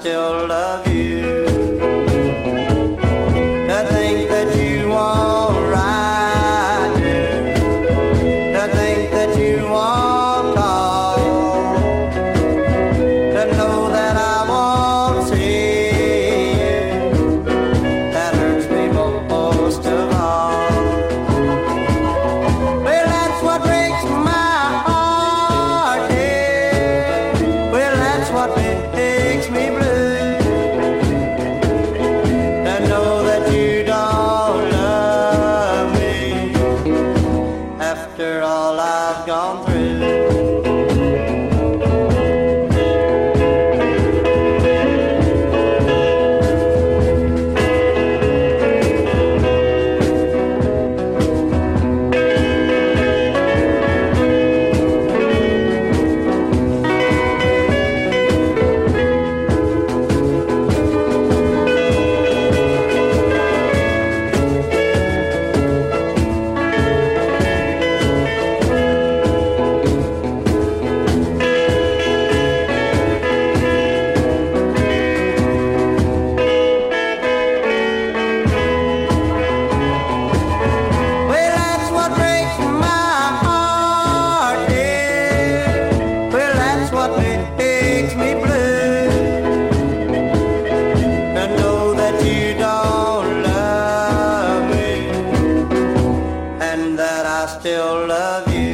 still love you. To think that you won't ride here, to think that you won't call, to know that I won't see you, that hurts me most of all. Well, that's what breaks my heart, yeah. Well, that's what makes me blue, to know that you don't love me after all I've gone through. Well, that's what breaks my heart, yeah. Well, that's what makes me blue, to know that you don't love me and that I still love you.